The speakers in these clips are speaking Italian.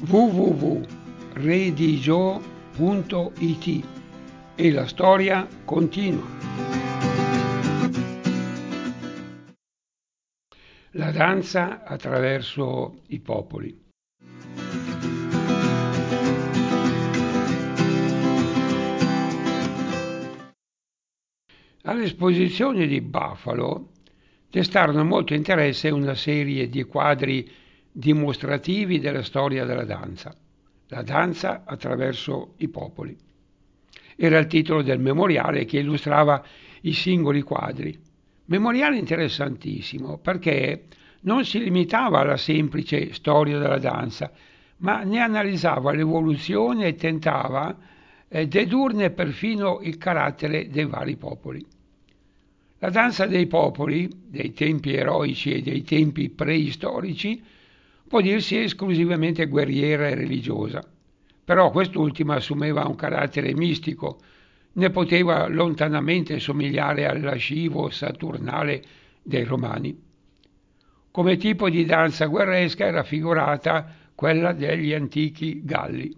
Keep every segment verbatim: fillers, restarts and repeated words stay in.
w w w punto redigio punto i t e la storia continua. La danza attraverso i popoli. All'esposizione di Buffalo destarono molto interesse una serie di quadri dimostrativi della storia della danza. La danza attraverso i popoli. Era il titolo del memoriale che illustrava i singoli quadri. Memoriale interessantissimo perché non si limitava alla semplice storia della danza, ma ne analizzava l'evoluzione e tentava eh, dedurne perfino il carattere dei vari popoli. La danza dei popoli, dei tempi eroici e dei tempi preistorici, può dirsi esclusivamente guerriera e religiosa, però quest'ultima assumeva un carattere mistico, ne poteva lontanamente somigliare al lascivo saturnale dei romani. Come tipo di danza guerresca era raffigurata quella degli antichi Galli.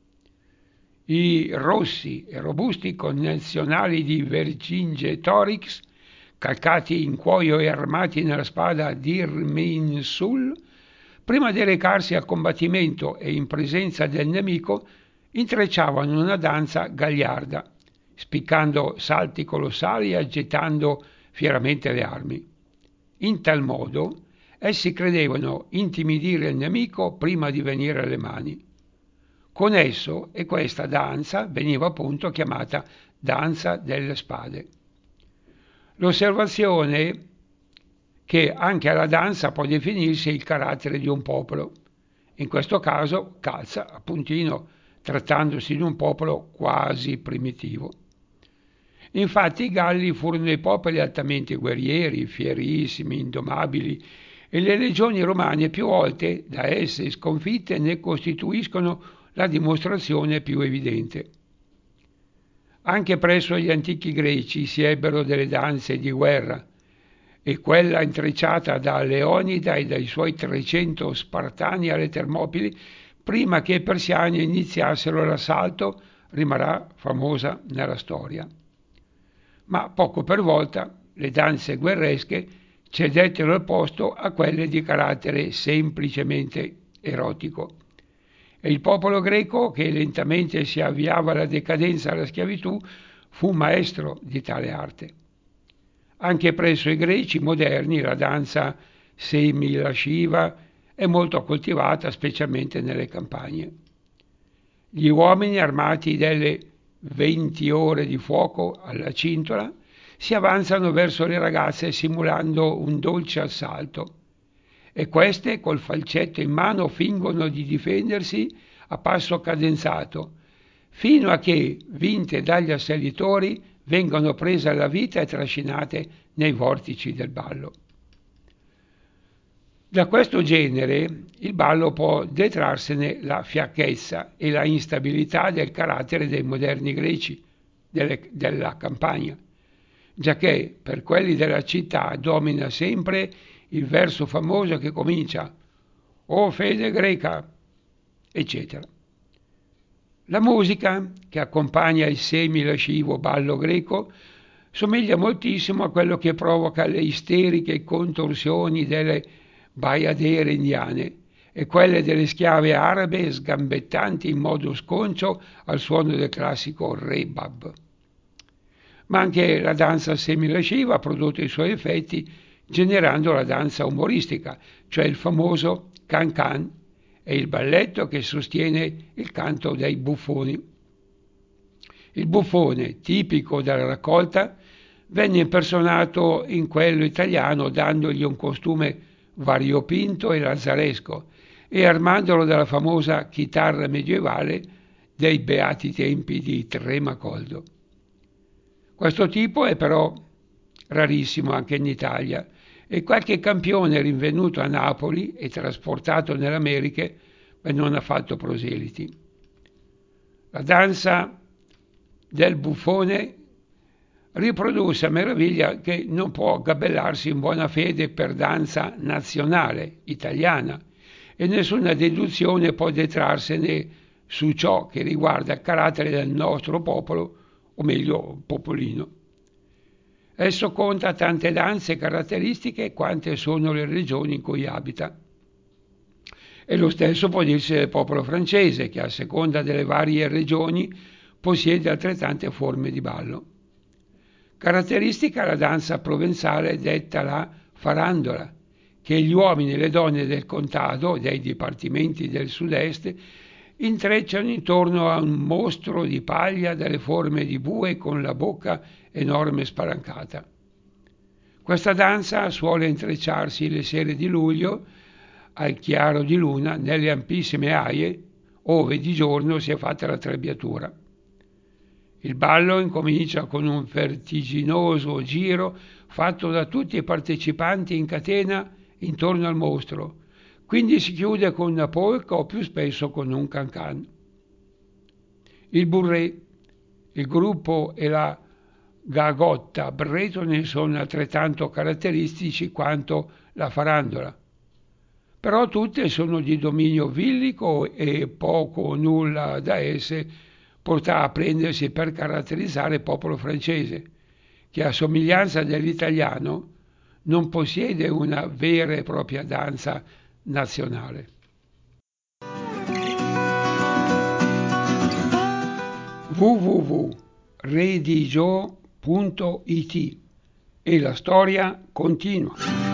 I rossi e robusti connazionali di Vercingetorix, calcati in cuoio e armati nella spada d'Irminsul, prima di recarsi al combattimento e in presenza del nemico, intrecciavano una danza gagliarda, spiccando salti colossali e agitando fieramente le armi. In tal modo essi credevano intimidire il nemico prima di venire alle mani. Con esso e questa danza veniva appunto chiamata danza delle spade. L'osservazione che anche alla danza può definirsi il carattere di un popolo. In questo caso calza appuntino, trattandosi di un popolo quasi primitivo. Infatti i Galli furono dei popoli altamente guerrieri, fierissimi, indomabili, e le legioni romane più volte da esse sconfitte ne costituiscono la dimostrazione più evidente. Anche presso gli antichi greci si ebbero delle danze di guerra, e quella intrecciata da Leonida e dai suoi trecento Spartani alle Termopili, prima che i persiani iniziassero l'assalto, rimarrà famosa nella storia. Ma poco per volta le danze guerresche cedettero il posto a quelle di carattere semplicemente erotico. E il popolo greco, che lentamente si avviava alla decadenza alla schiavitù, fu maestro di tale arte. Anche presso i greci moderni la danza semi-lasciva è molto coltivata, specialmente nelle campagne. Gli uomini armati delle venti ore di fuoco alla cintola si avanzano verso le ragazze simulando un dolce assalto, e queste col falcetto in mano fingono di difendersi a passo cadenzato, fino a che, vinte dagli assalitori, vengono prese alla vita e trascinate nei vortici del ballo. Da questo genere il ballo può detrarsene la fiacchezza e la instabilità del carattere dei moderni greci delle, della campagna, giacché per quelli della città domina sempre il verso famoso che comincia «O fede greca», eccetera. La musica che accompagna il semi-lascivo ballo greco somiglia moltissimo a quello che provoca le isteriche contorsioni delle baiadere indiane e quelle delle schiave arabe sgambettanti in modo sconcio al suono del classico rebab. Ma anche la danza semi-lasciva ha prodotto i suoi effetti generando la danza umoristica, cioè il famoso can-can e il balletto che sostiene il canto dei buffoni. Il buffone, tipico della raccolta, venne impersonato in quello italiano dandogli un costume variopinto e lazzaresco e armandolo dalla famosa chitarra medievale dei beati tempi di Tremacoldo. Questo tipo è però rarissimo anche in Italia e qualche campione rinvenuto a Napoli e trasportato nelle Americhe non ha fatto proseliti. La danza del buffone riprodusse a meraviglia che non può gabellarsi in buona fede per danza nazionale italiana e nessuna deduzione può detrarsene su ciò che riguarda il carattere del nostro popolo, o meglio, popolino. Esso conta tante danze caratteristiche quante sono le regioni in cui abita. E lo stesso può dirsi del popolo francese, che a seconda delle varie regioni possiede altrettante forme di ballo. Caratteristica la danza provenzale detta la farandola, che gli uomini e le donne del contado, dei dipartimenti del sud-est, intrecciano intorno a un mostro di paglia dalle forme di bue con la bocca enorme spalancata. Questa danza suole intrecciarsi le sere di luglio al chiaro di luna nelle ampissime aie, ove di giorno si è fatta la trebbiatura. Il ballo incomincia con un vertiginoso giro fatto da tutti i partecipanti in catena intorno al mostro, quindi si chiude con una polka o più spesso con un cancan. Il burré, il gruppo e la gagotta bretone sono altrettanto caratteristici quanto la farandola, però tutte sono di dominio villico e poco o nulla da esse potrà prendersi per caratterizzare il popolo francese, che a somiglianza dell'italiano non possiede una vera e propria danza nazionale. w w w punto redigio punto it e la storia continua.